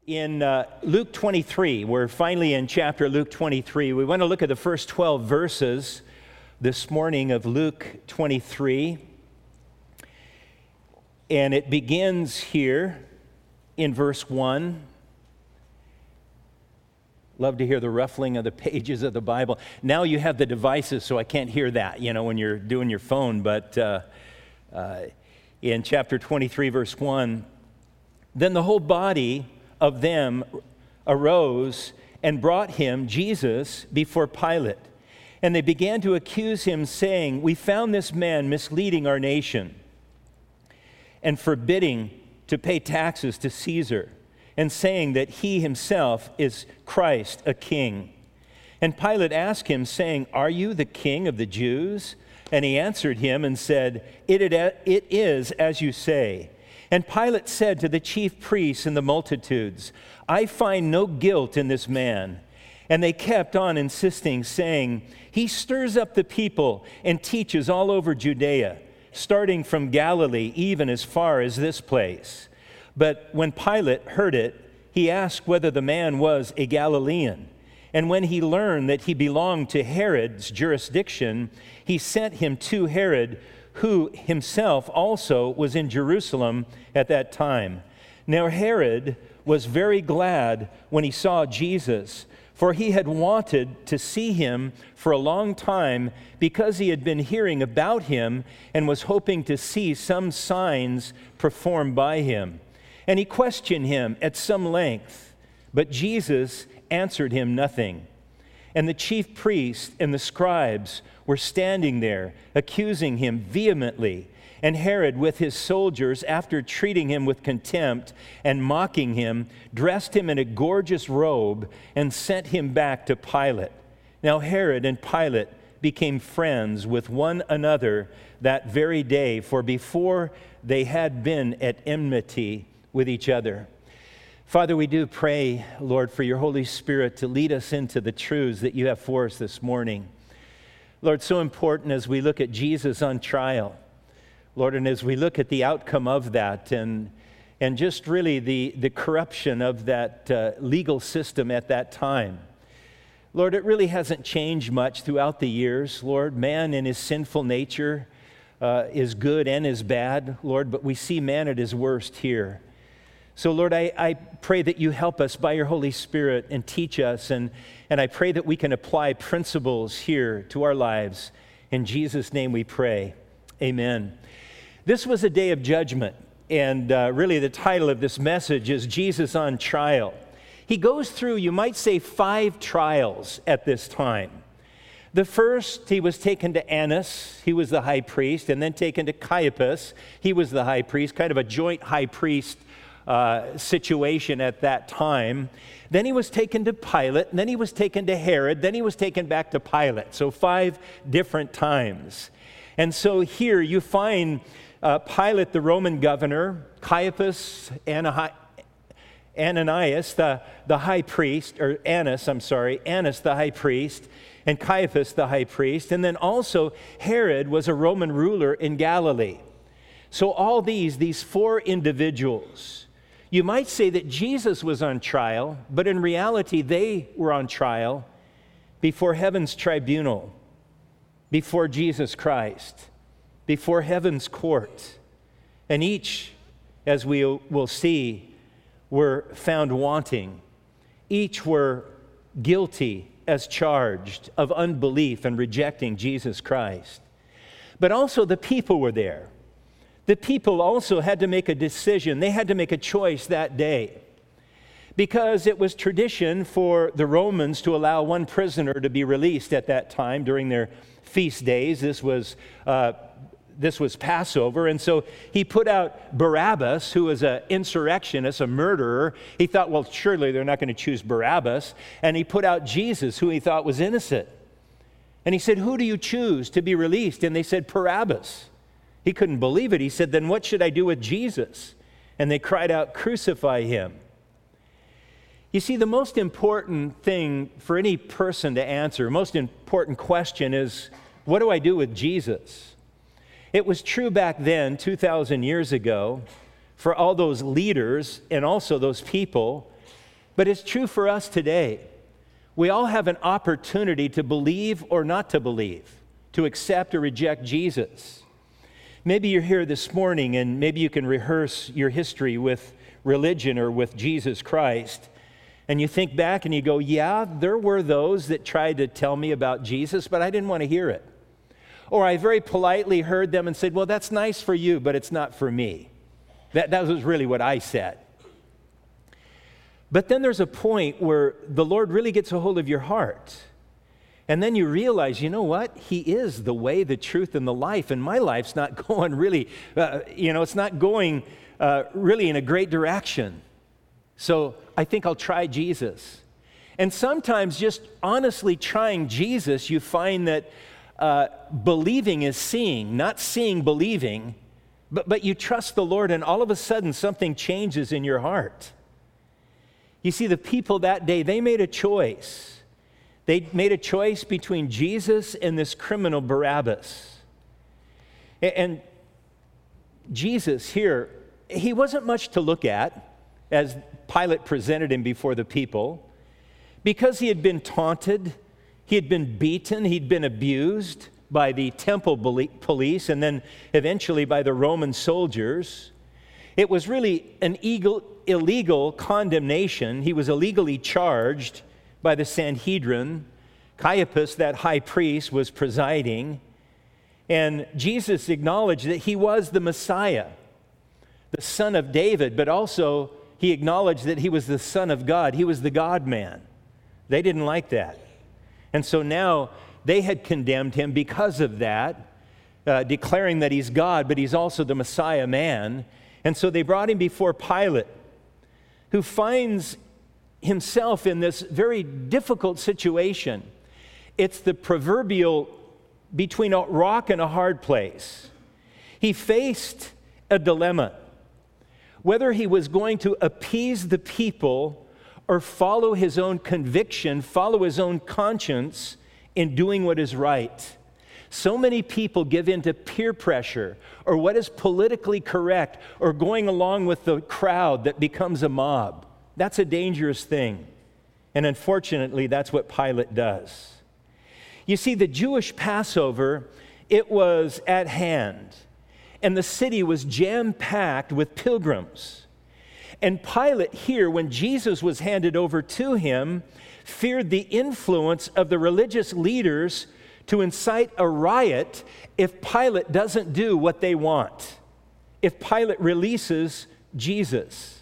In Luke 23, we're finally in chapter Luke 23. We want to look at the first 12 verses this morning of Luke 23. And it begins here in verse 1. Love to hear the ruffling of the pages of the Bible. Now you have the devices, so I can't hear that, when you're doing your phone. But in chapter 23, verse 1, then the whole body of them arose and brought him, Jesus, before Pilate. And they began to accuse him, saying, "We found this man misleading our nation and forbidding to pay taxes to Caesar, and saying that he himself is Christ, a king." And Pilate asked him, saying, "Are you the king of the Jews?" And he answered him and said, It is as you say." And Pilate said to the chief priests and the multitudes, "I find no guilt in this man." And they kept on insisting, saying, "He stirs up the people and teaches all over Judea, starting from Galilee even as far as this place." But when Pilate heard it, he asked whether the man was a Galilean. And when he learned that he belonged to Herod's jurisdiction, he sent him to Herod, who himself also was in Jerusalem at that time. Now Herod was very glad when he saw Jesus, for he had wanted to see him for a long time, because he had been hearing about him and was hoping to see some signs performed by him. And he questioned him at some length, but Jesus answered him nothing. And the chief priests and the scribes were standing there, accusing him vehemently. And Herod, with his soldiers, after treating him with contempt and mocking him, dressed him in a gorgeous robe and sent him back to Pilate. Now Herod and Pilate became friends with one another that very day, for before they had been at enmity with each other. Father, we do pray, Lord, for your Holy Spirit to lead us into the truths that you have for us this morning. Lord, so important as we look at Jesus on trial, Lord, and as we look at the outcome of that and just really the corruption of that legal system at that time. Lord, it really hasn't changed much throughout the years. Lord, man in his sinful nature is good and is bad, Lord, but we see man at his worst here. So, Lord, I pray that you help us by your Holy Spirit and teach us, and I pray that we can apply principles here to our lives. In Jesus' name we pray. Amen. This was a day of judgment, and really the title of this message is Jesus on Trial. He goes through, you might say, 5 trials at this time. The first, he was taken to Annas, he was the high priest, and then taken to Caiaphas, he was the high priest, kind of a joint high priest situation at that time. Then he was taken to Pilate, and then he was taken to Herod, then he was taken back to Pilate. So 5 different times. And so here you find Pilate, the Roman governor, Caiaphas, Ananias, the high priest, or Annas, the high priest, and Caiaphas, the high priest. And then also Herod was a Roman ruler in Galilee. So all these 4 individuals, you might say that Jesus was on trial, but in reality, they were on trial before heaven's tribunal, before Jesus Christ, before heaven's court. And each, as we will see, were found wanting. Each were guilty as charged of unbelief and rejecting Jesus Christ. But also the people were there. The people also had to make a decision. They had to make a choice that day, because it was tradition for the Romans to allow one prisoner to be released at that time during their feast days. This was Passover, and so he put out Barabbas, who was an insurrectionist, a murderer. He thought, well, surely they're not going to choose Barabbas, and he put out Jesus, who he thought was innocent. And he said, "Who do you choose to be released?" And they said, "Barabbas." He couldn't believe it. He said, "Then what should I do with Jesus?" And they cried out, "Crucify him." You see, the most important thing for any person to answer, most important question is, what do I do with Jesus? It was true back then, 2,000 years ago, for all those leaders and also those people But it's true for us today. We all have an opportunity to believe or not to believe, to accept or reject Jesus. Maybe you're here this morning and maybe you can rehearse your history with religion or with Jesus Christ. And you think back and you go, yeah, there were those that tried to tell me about Jesus, but I didn't want to hear it. Or I very politely heard them and said, well, that's nice for you, but it's not for me. That was really what I said. But then there's a point where the Lord really gets a hold of your heart. And then you realize, you know what? He is the way, the truth, and the life. And my life's not going really, it's not going really in a great direction. So I think I'll try Jesus. And sometimes just honestly trying Jesus, you find that believing is seeing, not seeing believing, but you trust the Lord and all of a sudden something changes in your heart. You see, the people that day, they made a choice. They made a choice between Jesus and this criminal Barabbas. And Jesus here, he wasn't much to look at as Pilate presented him before the people, because he had been taunted, he had been beaten, he'd been abused by the temple police and then eventually by the Roman soldiers. It was really an illegal condemnation. He was illegally charged by the Sanhedrin. Caiaphas, that high priest, was presiding. And Jesus acknowledged that he was the Messiah, the Son of David, but also he acknowledged that he was the Son of God. He was the God-man. They didn't like that. And so now they had condemned him because of that, declaring that he's God, but he's also the Messiah man. And so they brought him before Pilate, who finds himself in this very difficult situation. It's the proverbial between a rock and a hard place. He faced a dilemma, whether he was going to appease the people or follow his own conviction, follow his own conscience in doing what is right. So many people give in to peer pressure or what is politically correct or going along with the crowd that becomes a mob. That's a dangerous thing. And unfortunately, that's what Pilate does. You see, the Jewish Passover, it was at hand. And the city was jam-packed with pilgrims. And Pilate here, when Jesus was handed over to him, feared the influence of the religious leaders to incite a riot if Pilate doesn't do what they want, if Pilate releases Jesus.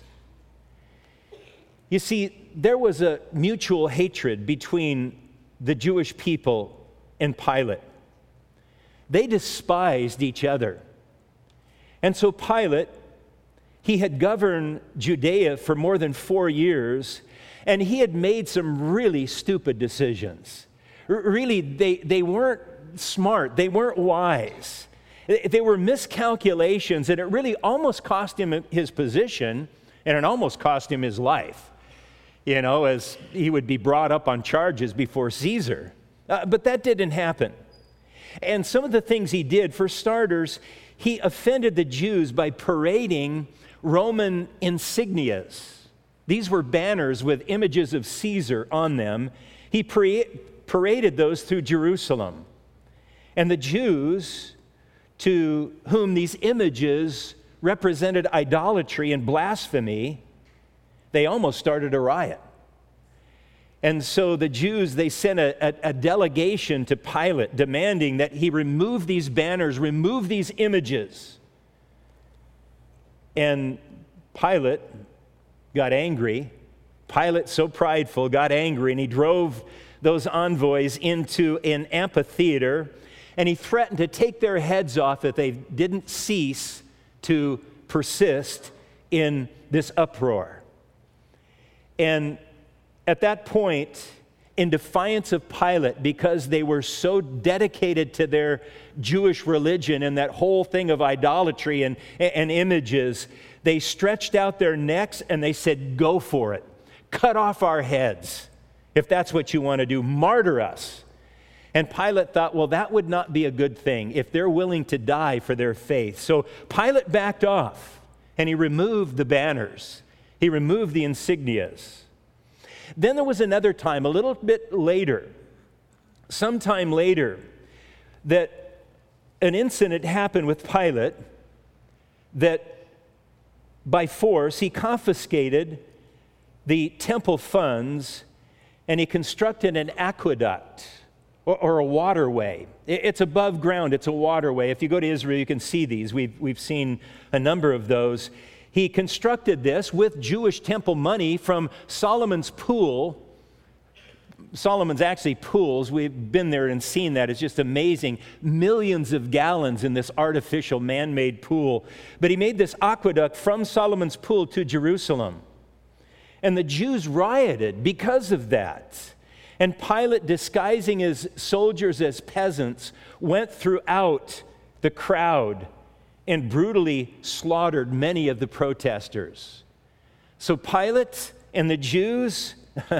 You see, there was a mutual hatred between the Jewish people and Pilate. They despised each other. And so Pilate, he had governed Judea for more than 4 years, and he had made some really stupid decisions. Really, they weren't smart. They weren't wise. They were miscalculations, and it really almost cost him his position, and it almost cost him his life, as he would be brought up on charges before Caesar. But that didn't happen. And some of the things he did, for starters, he offended the Jews by parading Roman insignias. These were banners with images of Caesar on them. He paraded those through Jerusalem. And the Jews, to whom these images represented idolatry and blasphemy, they almost started a riot. And so the Jews, they sent a delegation to Pilate demanding that he remove these banners, remove these images. And Pilate got angry. Pilate, so prideful, got angry, and he drove those envoys into an amphitheater, and he threatened to take their heads off if they didn't cease to persist in this uproar. And at that point, in defiance of Pilate, because they were so dedicated to their Jewish religion and that whole thing of idolatry and images, they stretched out their necks and they said, "Go for it. Cut off our heads. If that's what you want to do, martyr us." And Pilate thought, well, that would not be a good thing if they're willing to die for their faith. So Pilate backed off and he removed the banners. He removed the insignias. Then there was another time, a little bit later, sometime later, that an incident happened with Pilate that by force he confiscated the temple funds and he constructed an aqueduct or a waterway. It's above ground, it's a waterway. If you go to Israel, you can see these. We've seen a number of those. He constructed this with Jewish temple money from Solomon's pool. Solomon's actually pools. We've been there and seen that. It's just amazing. Millions of gallons in this artificial man-made pool. But he made this aqueduct from Solomon's pool to Jerusalem. And the Jews rioted because of that. And Pilate, disguising his soldiers as peasants, went throughout the crowd and brutally slaughtered many of the protesters. So Pilate and the Jews,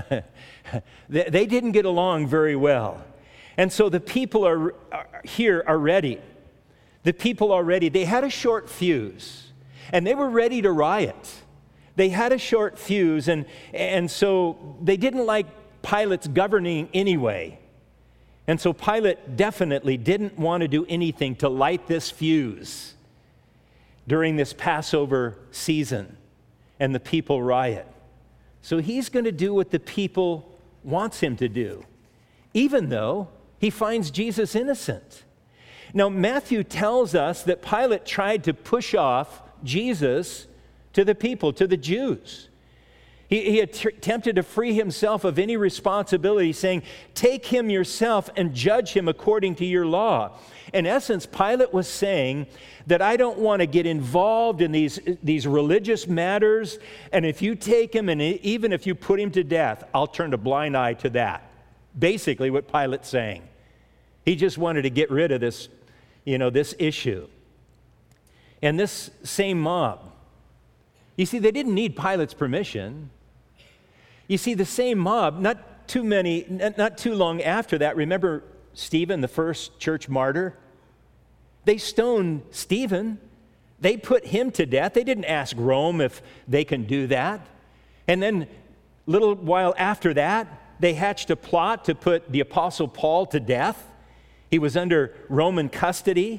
they didn't get along very well. And so the people are ready. The people are ready. They had a short fuse, and they were ready to riot. They had a short fuse, and so they didn't like Pilate's governing anyway. And so Pilate definitely didn't want to do anything to light this fuse during this Passover season, and the people riot. So he's going to do what the people wants him to do, even though he finds Jesus innocent. Now, Matthew tells us that Pilate tried to push off Jesus to the people, to the Jews. He attempted to free himself of any responsibility, saying, "Take him yourself and judge him according to your law." In essence, Pilate was saying that I don't want to get involved in these religious matters, and if you take him and even if you put him to death, I'll turn a blind eye to that. Basically what Pilate's saying. He just wanted to get rid of this issue. And this same mob, you see, they didn't need Pilate's permission. You see, the same mob, not too long after that, remember Stephen, the first church martyr? They stoned Stephen. They put him to death. They didn't ask Rome if they can do that. And then a little while after that, they hatched a plot to put the Apostle Paul to death. He was under Roman custody.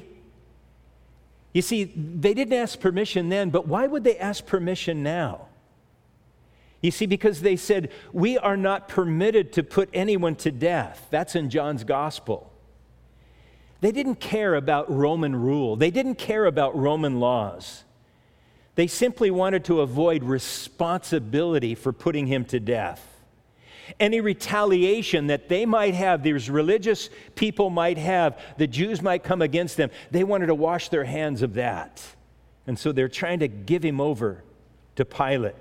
You see, they didn't ask permission then, but why would they ask permission now? You see, because they said, we are not permitted to put anyone to death. That's in John's gospel. They didn't care about Roman rule. They didn't care about Roman laws. They simply wanted to avoid responsibility for putting him to death. Any retaliation that they might have, these religious people might have, the Jews might come against them, they wanted to wash their hands of that. And so they're trying to give him over to Pilate.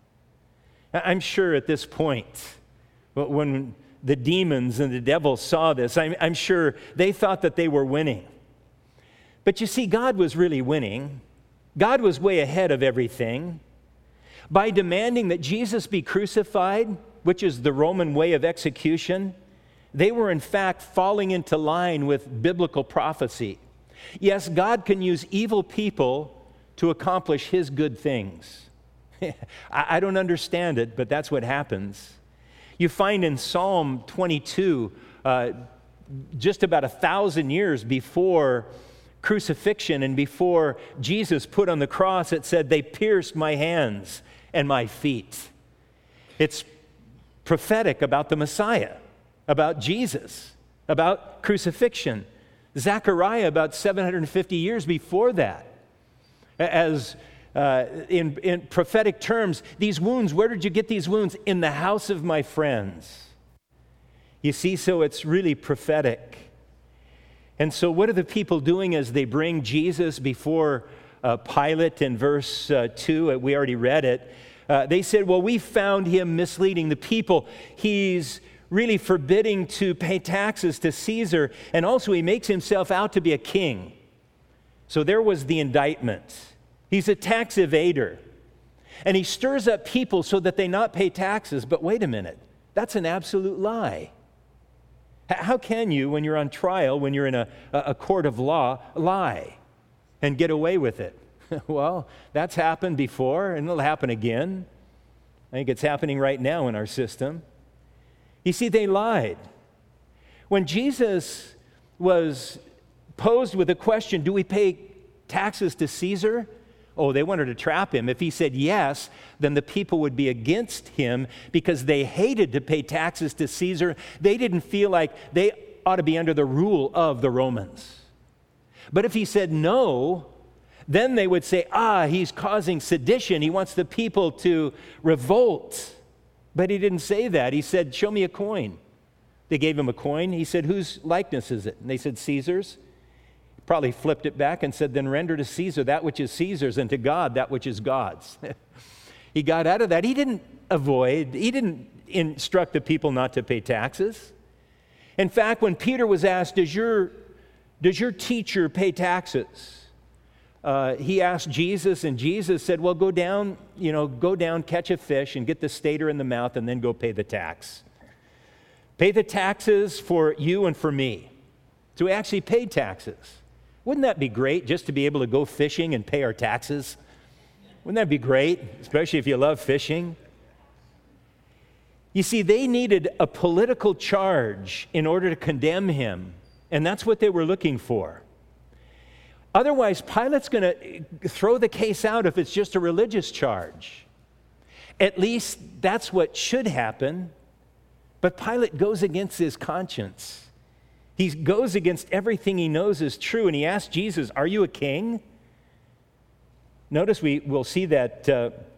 I'm sure at this point, when the demons and the devil saw this, I'm sure they thought that they were winning. But you see, God was really winning. God was way ahead of everything. By demanding that Jesus be crucified, which is the Roman way of execution, they were in fact falling into line with biblical prophecy. Yes, God can use evil people to accomplish his good things. I don't understand it, but that's what happens. You find in Psalm 22, just about 1,000 years before crucifixion and before Jesus put on the cross, it said, "They pierced my hands and my feet." It's prophetic about the Messiah, about Jesus, about crucifixion. Zechariah, about 750 years before that, as in prophetic terms, these wounds, where did you get these wounds? In the house of my friends. You see, so it's really prophetic. And so what are the people doing as they bring Jesus before Pilate in verse 2? We already read it. They said, well, we found him misleading the people. He's really forbidding to pay taxes to Caesar, and also he makes himself out to be a king. So there was the indictment. He's a tax evader. And he stirs up people so that they not pay taxes. But wait a minute, that's an absolute lie. How can you, when you're on trial, when you're in a court of law, lie and get away with it? Well, that's happened before, and it'll happen again. I think it's happening right now in our system. You see, they lied. When Jesus was posed with a question, do we pay taxes to Caesar? Oh, they wanted to trap him. If he said yes, then the people would be against him because they hated to pay taxes to Caesar. They didn't feel like they ought to be under the rule of the Romans. But if he said no, then they would say, he's causing sedition. He wants the people to revolt. But he didn't say that. He said, show me a coin. They gave him a coin. He said, whose likeness is it? And they said, Caesar's. Probably flipped it back and said, then render to Caesar that which is Caesar's, and to God that which is God's. He got out of that. He didn't instruct the people not to pay taxes. In fact, when Peter was asked, does your teacher pay taxes? He asked Jesus, and Jesus said, well, go down, catch a fish and get the stater in the mouth, and then go pay the tax. Pay the taxes for you and for me. So we actually paid taxes. Wouldn't that be great, just to be able to go fishing and pay our taxes? Wouldn't that be great, especially if you love fishing? You see, they needed a political charge in order to condemn him, and that's what they were looking for. Otherwise, Pilate's going to throw the case out if it's just a religious charge. At least that's what should happen, but Pilate goes against his conscience. He goes against everything he knows is true, and he asks Jesus, are you a king? Notice we'll see that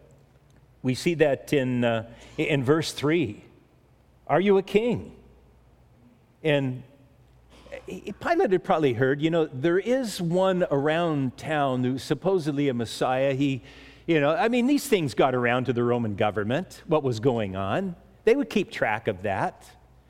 in verse 3. Are you a king? And Pilate had probably heard, there is one around town who's supposedly a Messiah. These things got around to the Roman government, what was going on. They would keep track of that.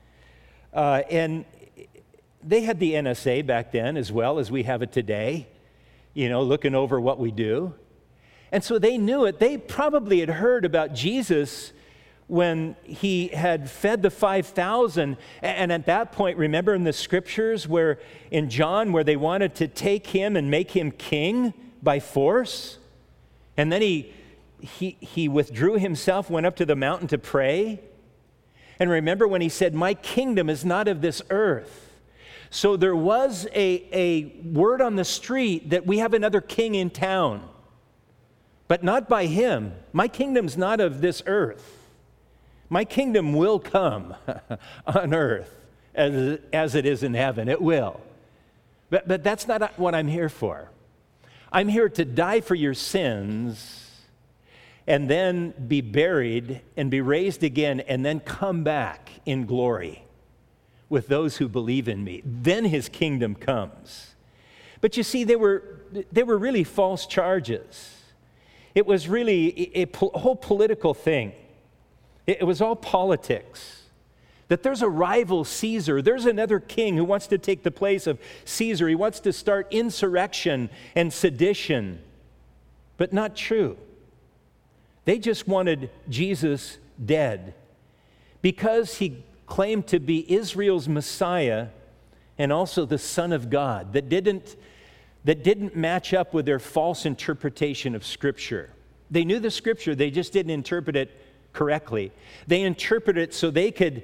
And they had the NSA back then as well as we have it today, looking over what we do. And so they knew it. They probably had heard about Jesus when he had fed the 5,000. And at that point, remember in the scriptures where in John, where they wanted to take him and make him king by force? And then he withdrew himself, went up to the mountain to pray. And remember when he said, my kingdom is not of this earth. So there was a word on the street that we have another king in town, but not by him. My kingdom's not of this earth. My kingdom will come on earth as it is in heaven. It will. But that's not what I'm here for. I'm here to die for your sins and then be buried and be raised again and then come back in glory with those who believe in me. Then his kingdom comes. But you see, they were really false charges. It was really a whole political thing. It was all politics. That there's a rival Caesar. There's another king who wants to take the place of Caesar. He wants to start insurrection and sedition. But not true. They just wanted Jesus dead because he claimed to be Israel's Messiah and also the Son of God that didn't match up with their false interpretation of Scripture. They knew the Scripture, they just didn't interpret it correctly. They interpreted it so they could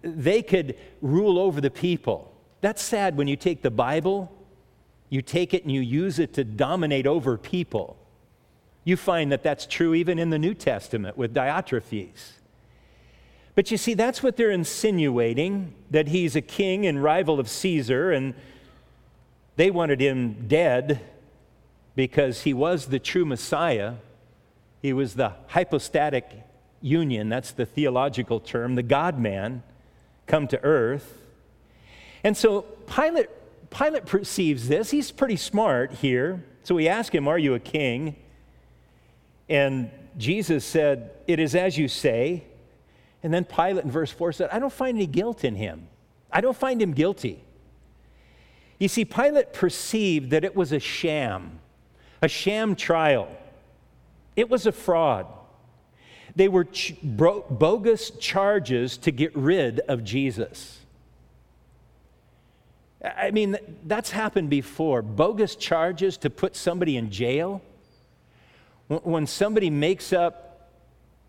rule over the people. That's sad when you take the Bible, you take it and you use it to dominate over people. You find that that's true even in the New Testament with Diotrephes. But you see, that's what they're insinuating, that he's a king and rival of Caesar, and they wanted him dead because he was the true Messiah. He was the hypostatic union, that's the theological term, the God-man come to earth. And so Pilate perceives this. He's pretty smart here. So he asked him, are you a king? And Jesus said, it is as you say. And then Pilate in verse 4 said, I don't find any guilt in him. I don't find him guilty. You see, Pilate perceived that it was a sham trial. It was a fraud. They were bogus charges to get rid of Jesus. I mean, that's happened before. Bogus charges to put somebody in jail. When somebody makes up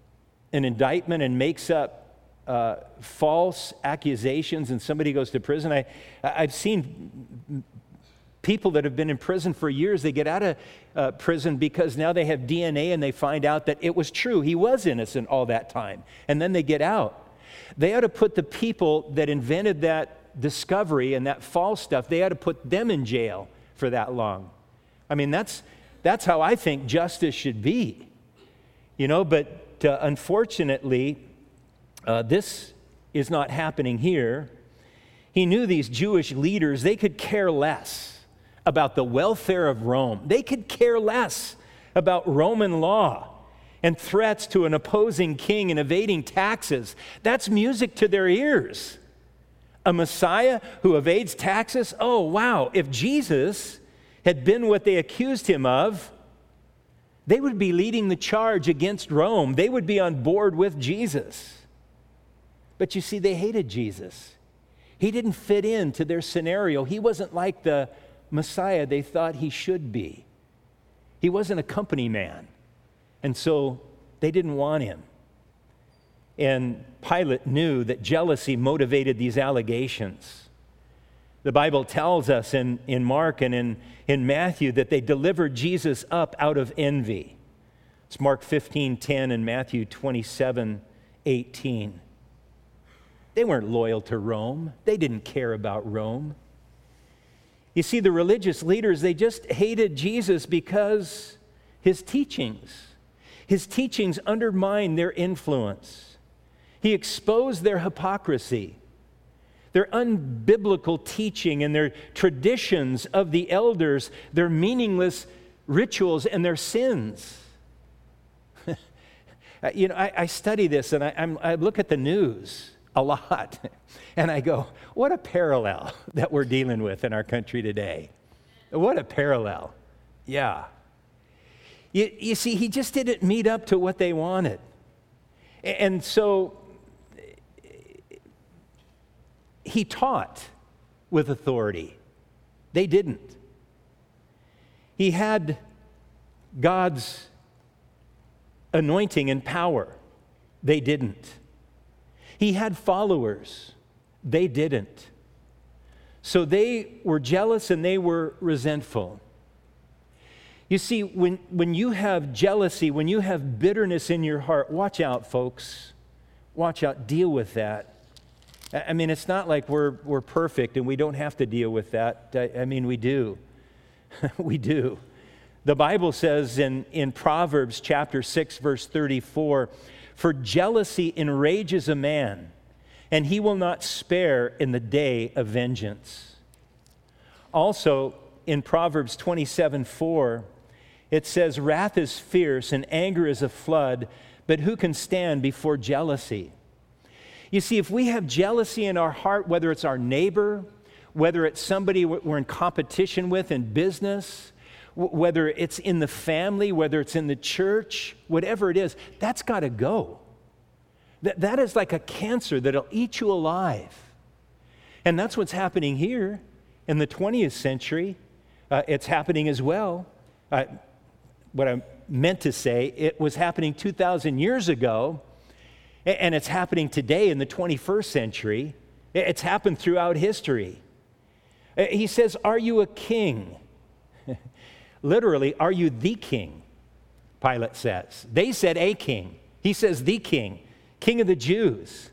an indictment and makes up false accusations and somebody goes to prison. I've seen people that have been in prison for years, they get out of prison because now they have DNA and they find out that it was true. He was innocent all that time. And then they get out. They ought to put the people that invented that discovery and that false stuff, they ought to put them in jail for that long. I mean, that's how I think justice should be. But unfortunately, this is not happening here. He knew these Jewish leaders, they could care less about the welfare of Rome. They could care less about Roman law and threats to an opposing king and evading taxes. That's music to their ears. A Messiah who evades taxes? Oh, wow. If Jesus had been what they accused him of, they would be leading the charge against Rome. They would be on board with Jesus. But you see, they hated Jesus. He didn't fit into their scenario. He wasn't like the Messiah they thought he should be. He wasn't a company man. And so they didn't want him. And Pilate knew that jealousy motivated these allegations. The Bible tells us in Mark and in Matthew that they delivered Jesus up out of envy. It's Mark 15:10 and Matthew 27:18. They weren't loyal to Rome. They didn't care about Rome. You see, the religious leaders, they just hated Jesus because his teachings undermined their influence. He exposed their hypocrisy, their unbiblical teaching and their traditions of the elders, their meaningless rituals and their sins. I study this and I look at the news a lot. And I go, what a parallel that we're dealing with in our country today. What a parallel. Yeah. You see, he just didn't meet up to what they wanted. And so he taught with authority. They didn't. He had God's anointing and power. They didn't. He had followers. They didn't. So they were jealous and they were resentful. You see, when you have jealousy, when you have bitterness in your heart, watch out, folks. Watch out. Deal with that. I mean, it's not like we're perfect and we don't have to deal with that. I mean, we do. We do. The Bible says in Proverbs chapter 6, verse 34, "For jealousy enrages a man, and he will not spare in the day of vengeance." Also, in Proverbs 27:4, it says, "Wrath is fierce and anger is a flood, but who can stand before jealousy?" You see, if we have jealousy in our heart, whether it's our neighbor, whether it's somebody we're in competition with in business, whether it's in the family, whether it's in the church, whatever it is, that's got to go. That is like a cancer that'll eat you alive. And that's what's happening here in the 20th century. It's happening as well. What I meant to say, it was happening 2,000 years ago, and it's happening today in the 21st century. It's happened throughout history. He says, "Are you a king?" Literally, "Are you the king?" Pilate says. They said a king. He says the king, King of the Jews.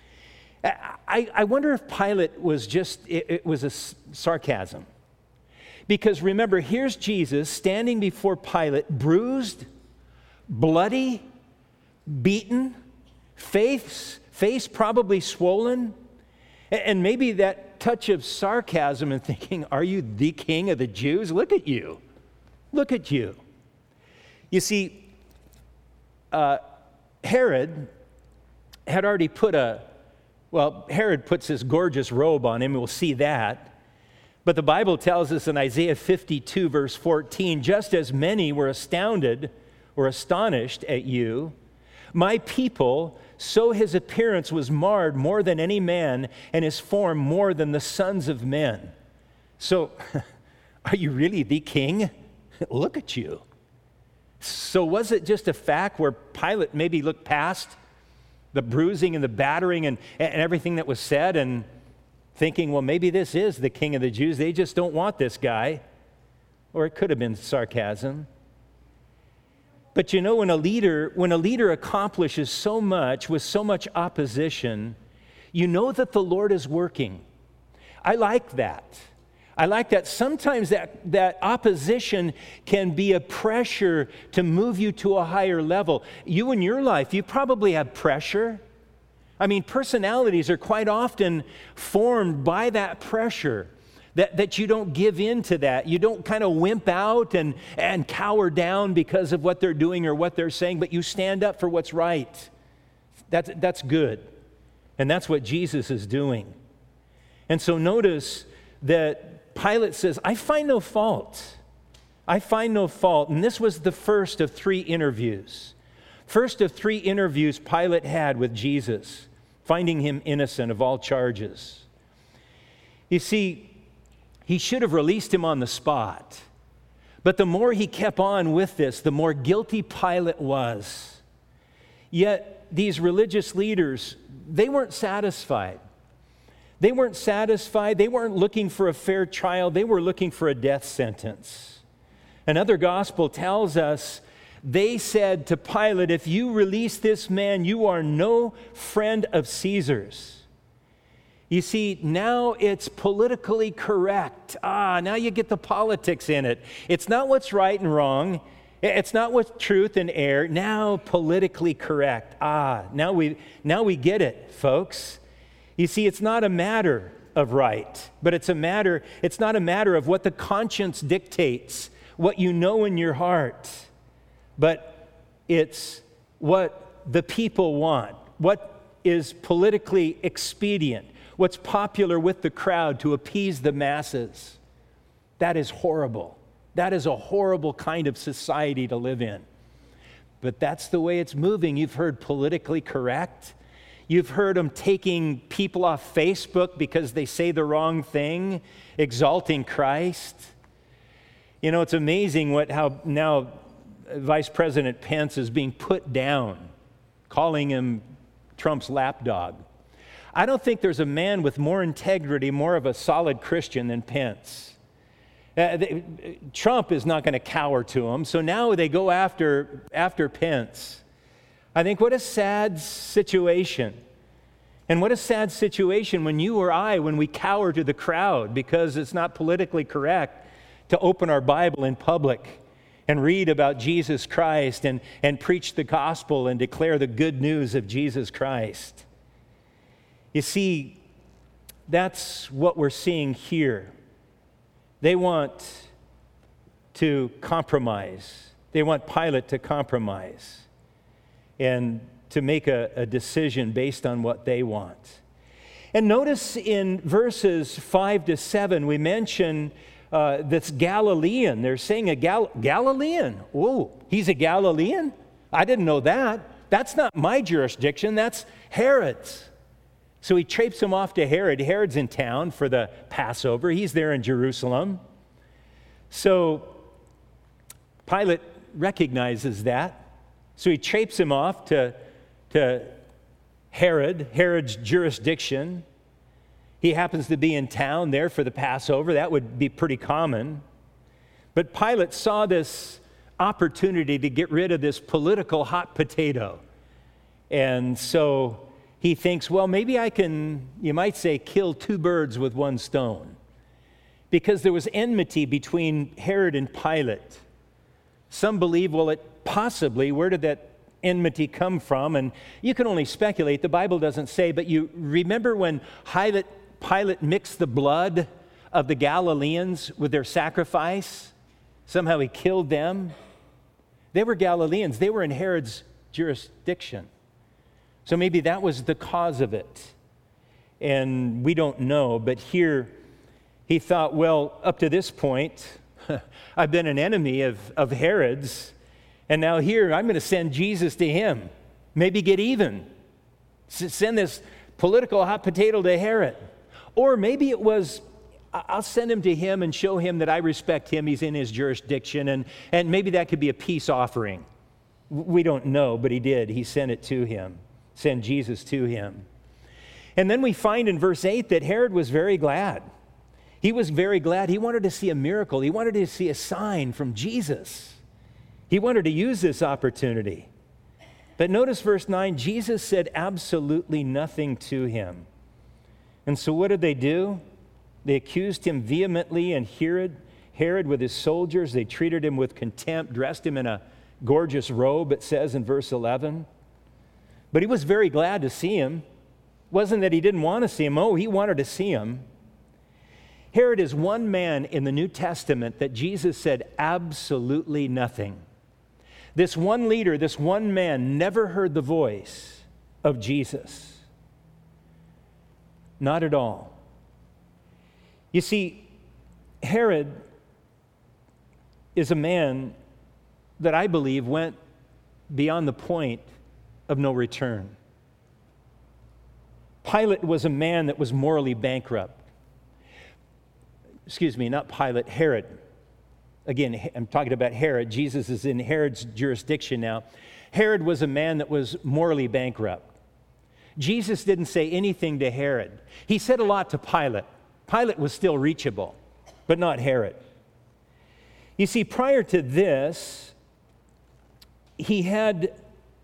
I wonder if Pilate was it was a sarcasm. Because remember, here's Jesus standing before Pilate, bruised, bloody, beaten, face probably swollen, and maybe that touch of sarcasm and thinking, "Are you the king of the Jews? Look at you. Look at you." You see, Herod had already Herod puts this gorgeous robe on him, we'll see that. But the Bible tells us in Isaiah 52, verse 14, "Just as many were astounded or astonished at you, my people, so his appearance was marred more than any man, and his form more than the sons of men." So, are you really the king? Look at you. So was it just a fact where Pilate maybe looked past the bruising and the battering and everything that was said, and thinking, well, maybe this is the King of the Jews. They just don't want this guy. Or it could have been sarcasm. But you know, when a leader accomplishes so much with so much opposition, you know that the Lord is working. I like that. I like that. Sometimes that opposition can be a pressure to move you to a higher level. You in your life, you probably have pressure. I mean, personalities are quite often formed by that pressure, that you don't give in to that. You don't kind of wimp out and cower down because of what they're doing or what they're saying, but you stand up for what's right. That's good. And that's what Jesus is doing. And so notice that Pilate says, I find no fault. I find no fault. And this was the first of 3 interviews. First of 3 interviews Pilate had with Jesus, finding him innocent of all charges. You see, he should have released him on the spot. But the more he kept on with this, the more guilty Pilate was. Yet these religious leaders, they weren't satisfied. They weren't satisfied. They weren't looking for a fair trial. They were looking for a death sentence. Another gospel tells us they said to Pilate, if you release this man, you are no friend of Caesar's. You see, now it's politically correct. Now you get the politics in it. It's not what's right and wrong. It's not what's truth and error. Now politically correct. Now we get it, folks. You see, it's not a matter of right, but it's not a matter of what the conscience dictates, what you know in your heart, but it's what the people want, what is politically expedient, what's popular with the crowd to appease the masses. That is horrible. That is a horrible kind of society to live in. But that's the way it's moving. You've heard politically correct. You've heard them taking people off Facebook because they say the wrong thing, exalting Christ. You know, it's amazing how now Vice President Pence is being put down, calling him Trump's lapdog. I don't think there's a man with more integrity, more of a solid Christian than Pence. Trump is not going to cower to him, so now they go after Pence. I think what a sad situation. And what a sad situation when you or I, when we cower to the crowd because it's not politically correct to open our Bible in public and read about Jesus Christ and preach the gospel and declare the good news of Jesus Christ. You see, that's what we're seeing here. They want to compromise. They want Pilate to compromise and to make a decision based on what they want. And notice in verses 5 to 7, we mention this Galilean. They're saying a Galilean. Oh, he's a Galilean? I didn't know that. That's not my jurisdiction. That's Herod's. So he traipses him off to Herod. Herod's in town for the Passover. He's there in Jerusalem. So Pilate recognizes that. So he traipses him off to Herod's jurisdiction. He happens to be in town there for the Passover. That would be pretty common. But Pilate saw this opportunity to get rid of this political hot potato. And so he thinks, well, maybe I can, you might say, kill 2 birds with 1 stone. Because there was enmity between Herod and Pilate. Some believe, well, where did that enmity come from? And you can only speculate. The Bible doesn't say, but you remember when Pilate mixed the blood of the Galileans with their sacrifice? Somehow he killed them. They were Galileans. They were in Herod's jurisdiction. So maybe that was the cause of it. And we don't know, but here he thought, well, up to this point, I've been an enemy of Herod's. And now here, I'm going to send Jesus to him. Maybe get even. Send this political hot potato to Herod. Or maybe it was, I'll send him to him and show him that I respect him. He's in his jurisdiction. And maybe that could be a peace offering. We don't know, but he did. He sent it to him. send Jesus to him. And then we find in verse 8 that Herod was very glad. He was very glad. He wanted to see a miracle. He wanted to see a sign from Jesus. He wanted to use this opportunity. But notice verse 9, Jesus said absolutely nothing to him. And so what did they do? They accused him vehemently, and Herod with his soldiers, they treated him with contempt, dressed him in a gorgeous robe, it says in verse 11. But he was very glad to see him. It wasn't that he didn't want to see him. Oh, he wanted to see him. Herod is one man in the New Testament that Jesus said absolutely nothing. This one leader, this one man, never heard the voice of Jesus. Not at all. You see, Herod is a man that I believe went beyond the point of no return. Pilate was a man that was morally bankrupt. Excuse me, not Pilate, Herod. Again, I'm talking about Herod. Jesus is in Herod's jurisdiction now. Herod was a man that was morally bankrupt. Jesus didn't say anything to Herod. He said a lot to Pilate. Pilate was still reachable, but not Herod. You see, prior to this, he had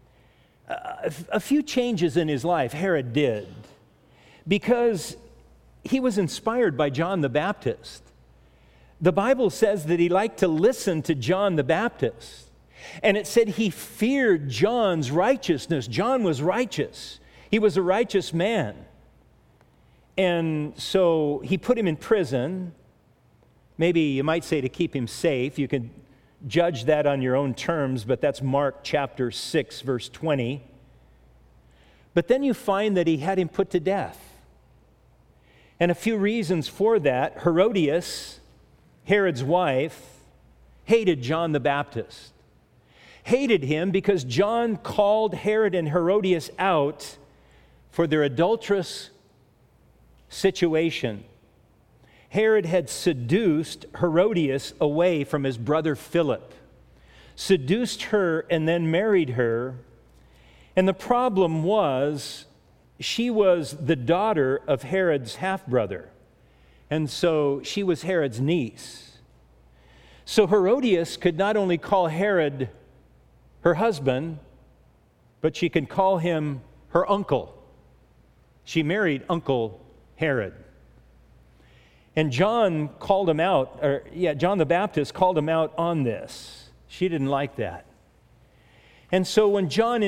a few changes in his life, Herod did, because he was inspired by John the Baptist. The Bible says that he liked to listen to John the Baptist. And it said he feared John's righteousness. John was righteous. He was a righteous man. And so he put him in prison. Maybe you might say to keep him safe. You can judge that on your own terms, but that's Mark chapter 6, verse 20. But then you find that he had him put to death. And a few reasons for that. Herodias, Herod's wife, hated John the Baptist. Hated him because John called Herod and Herodias out for their adulterous situation. Herod had seduced Herodias away from his brother Philip, seduced her and then married her. And the problem was, she was the daughter of Herod's half-brother. And so she was Herod's niece. So Herodias could not only call Herod her husband, but she could call him her uncle. She married Uncle Herod. And John called him out, John the Baptist called him out on this. She didn't like that. And so when John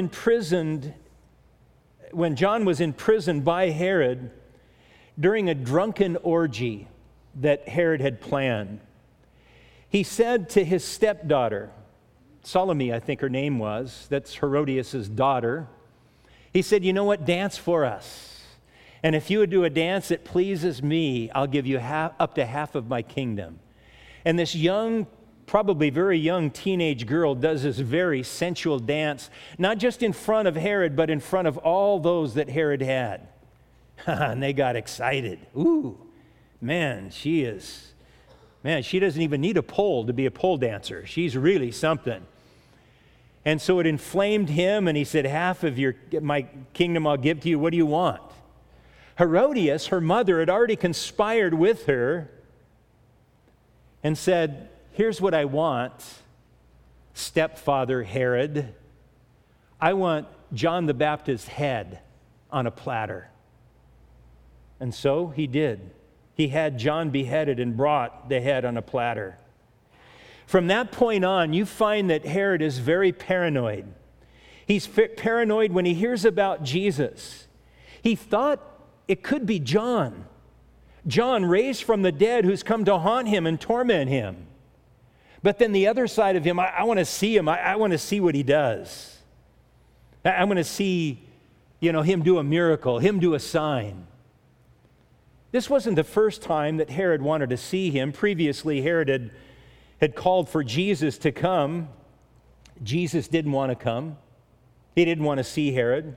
was imprisoned by Herod during a drunken orgy that Herod had planned, he said to his stepdaughter, Salome, I think her name was, that's Herodias' daughter, he said, you know what, dance for us. And if you would do a dance that pleases me, I'll give you up to half of my kingdom. And this young, probably very young teenage girl does this very sensual dance, not just in front of Herod, but in front of all those that Herod had. And they got excited. Ooh, she doesn't even need a pole to be a pole dancer. She's really something. And so it inflamed him, and he said, half of my kingdom I'll give to you. What do you want? Herodias, her mother, had already conspired with her and said, here's what I want, stepfather Herod. I want John the Baptist's head on a platter. And so he did. He had John beheaded and brought the head on a platter. From that point on, you find that Herod is very paranoid. He's paranoid when he hears about Jesus. He thought it could be John raised from the dead, who's come to haunt him and torment him. But then the other side of him, I want to see him. I want to see what he does. I want to see, him do a miracle, him do a sign. This wasn't the first time that Herod wanted to see him. Previously, Herod had called for Jesus to come. Jesus didn't want to come. He didn't want to see Herod.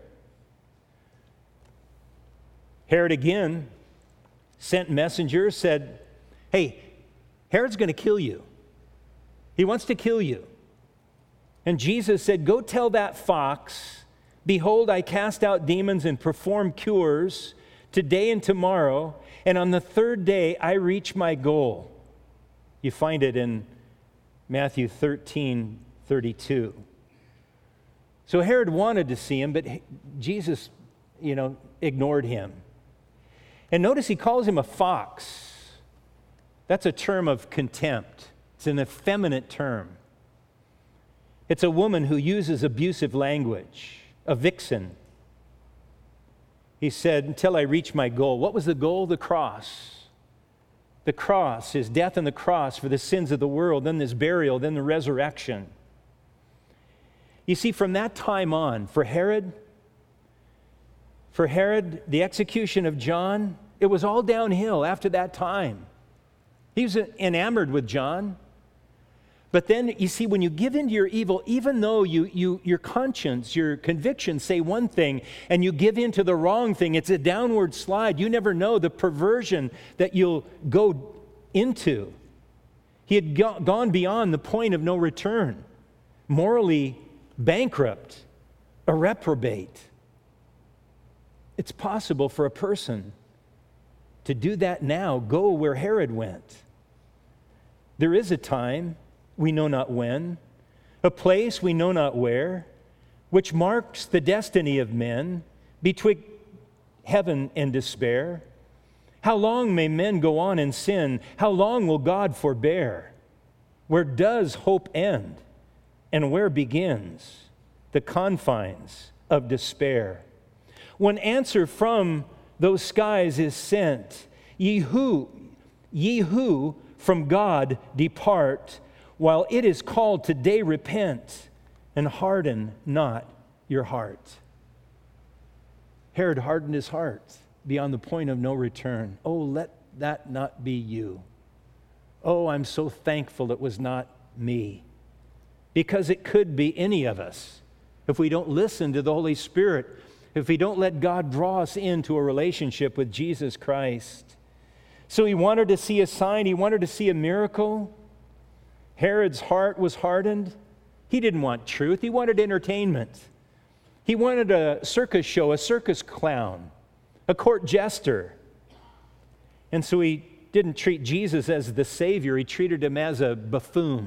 Herod again sent messengers, said, hey, Herod's going to kill you. He wants to kill you. And Jesus said, go tell that fox Behold, I cast out demons and perform cures today and tomorrow, and on the third day I reach my goal. You find it in Matthew 13:32. So Herod wanted to see him, but Jesus, ignored him. And notice he calls him a fox. That's a term of contempt. It's an effeminate term. It's a woman who uses abusive language, a vixen. He said, until I reach my goal. What was the goal? The cross. The cross, his death on the cross for the sins of the world, then his burial, then the resurrection. You see, from that time on, for Herod, the execution of John, it was all downhill after that time. He was enamored with John. But then, you see, when you give into your evil, even though your conscience, your convictions say one thing, and you give into the wrong thing, it's a downward slide. You never know the perversion that you'll go into. He had gone beyond the point of no return, morally bankrupt, a reprobate. It's possible for a person to do that now, go where Herod went. There is a time, we know not when, a place we know not where, which marks the destiny of men betwixt heaven and despair. How long may men go on in sin? How long will God forbear? Where does hope end? And where begins the confines of despair? When answer from those skies is sent, ye who from God depart, while it is called today repent, and harden not your heart. Herod hardened his heart beyond the point of no return. Oh, let that not be you. Oh, I'm so thankful it was not me, because it could be any of us if we don't listen to the Holy Spirit, if we don't let God draw us into a relationship with Jesus Christ. So he wanted to see a sign, he wanted to see a miracle. Herod's heart was hardened. He didn't want truth, he wanted entertainment. He wanted a circus show, a circus clown, a court jester. And so he didn't treat Jesus as the Savior, he treated him as a buffoon.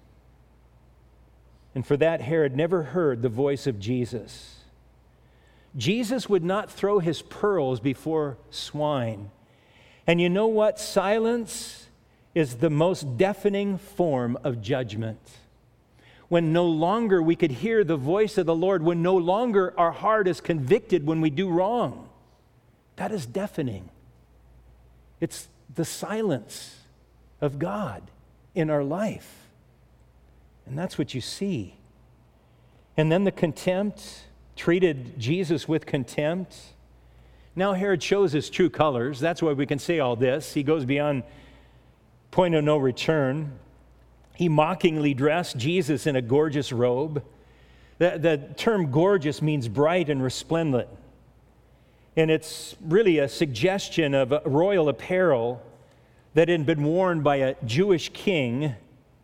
And for that, Herod never heard the voice of Jesus. Jesus would not throw his pearls before swine. And you know what? Silence is the most deafening form of judgment. When no longer we could hear the voice of the Lord, when no longer our heart is convicted when we do wrong, that is deafening. It's the silence of God in our life. And that's what you see. And then the contempt, treated Jesus with contempt. Now Herod shows his true colors. That's why we can say all this. He goes beyond point of no return. He mockingly dressed Jesus in a gorgeous robe. The term gorgeous means bright and resplendent. And it's really a suggestion of a royal apparel that had been worn by a Jewish king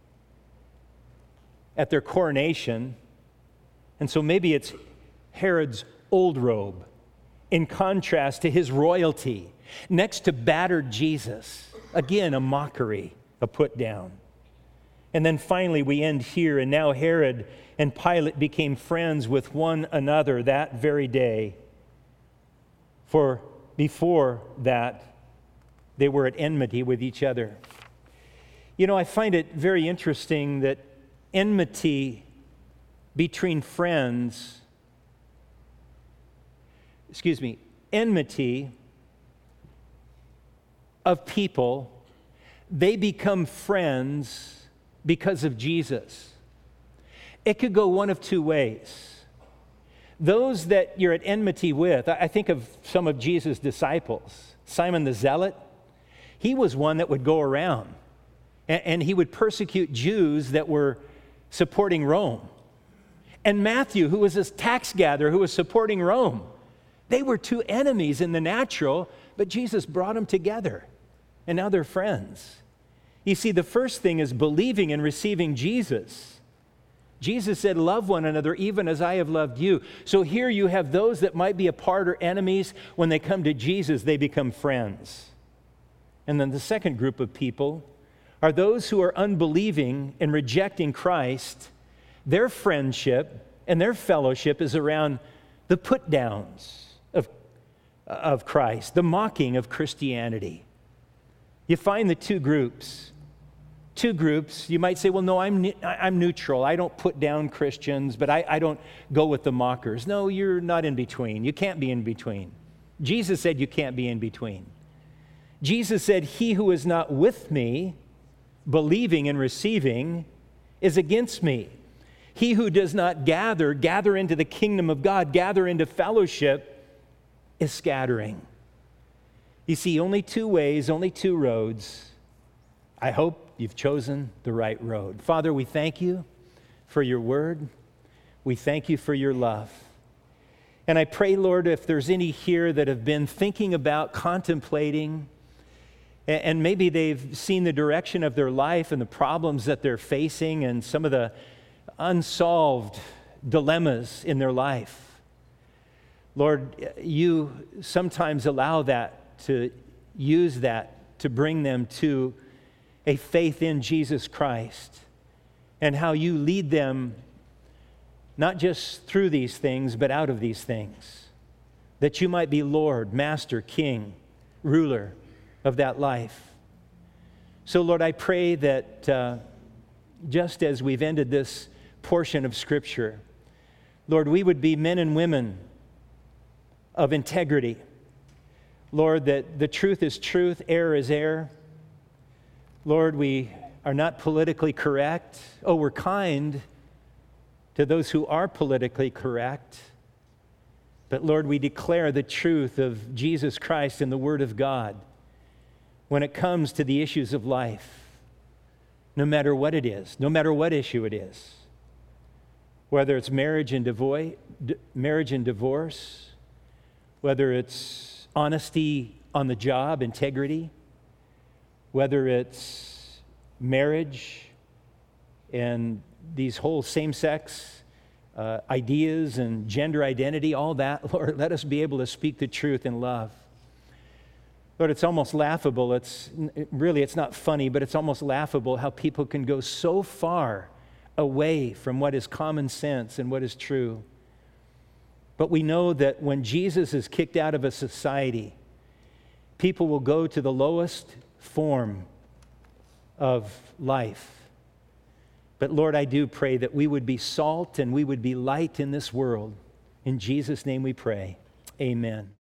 at their coronation. And so maybe it's Herod's old robe in contrast to his royalty, next to battered Jesus. Again, a mockery, a put down. And then finally we end here, and now Herod and Pilate became friends with one another that very day. For before that, they were at enmity with each other. You know, I find it very interesting that enmity between friends, enmity of people, they become friends because of Jesus. It could go one of two ways. Those that you're at enmity with, I think of some of Jesus' disciples. Simon the Zealot, he was one that would go around and he would persecute Jews that were supporting Rome. And Matthew, who was this tax gatherer who was supporting Rome, they were two enemies in the natural, but Jesus brought them together, and now they're friends. You see, the first thing is believing and receiving Jesus. Jesus said, love one another even as I have loved you. So here you have those that might be apart or enemies. When they come to Jesus, they become friends. And then the second group of people are those who are unbelieving and rejecting Christ. Their friendship and their fellowship is around the put-downs of Christ, the mocking of Christianity. You find the two groups. You might say, well, no, I'm neutral. I don't put down Christians, but I don't go with the mockers. No, you're not in between. You can't be in between. Jesus said you can't be in between. Jesus said, he who is not with me, believing and receiving, is against me. He who does not gather into the kingdom of God, gather into fellowship, is scattering. You see, only two ways, only two roads. I hope you've chosen the right road. Father, we thank you for your word. We thank you for your love. And I pray, Lord, if there's any here that have been thinking about, contemplating, and maybe they've seen the direction of their life and the problems that they're facing and some of the unsolved dilemmas in their life. Lord, you sometimes allow to use that to bring them to a faith in Jesus Christ, and how you lead them not just through these things, but out of these things, that you might be Lord, Master, King, ruler of that life. So, Lord, I pray that just as we've ended this portion of Scripture, Lord, we would be men and women of integrity. Lord, that the truth is truth, error is error. Lord, we are not politically correct. Oh, we're kind to those who are politically correct. But Lord, we declare the truth of Jesus Christ and the Word of God when it comes to the issues of life, no matter what it is, no matter what issue it is, whether it's marriage and divorce, whether it's honesty on the job, integrity, whether it's marriage and these whole same-sex ideas and gender identity, all that, Lord, let us be able to speak the truth in love. Lord, it's almost laughable. It's not funny, but it's almost laughable how people can go so far away from what is common sense and what is true. But we know that when Jesus is kicked out of a society, people will go to the lowest form of life. But Lord, I do pray that we would be salt and we would be light in this world. In Jesus' name we pray. Amen.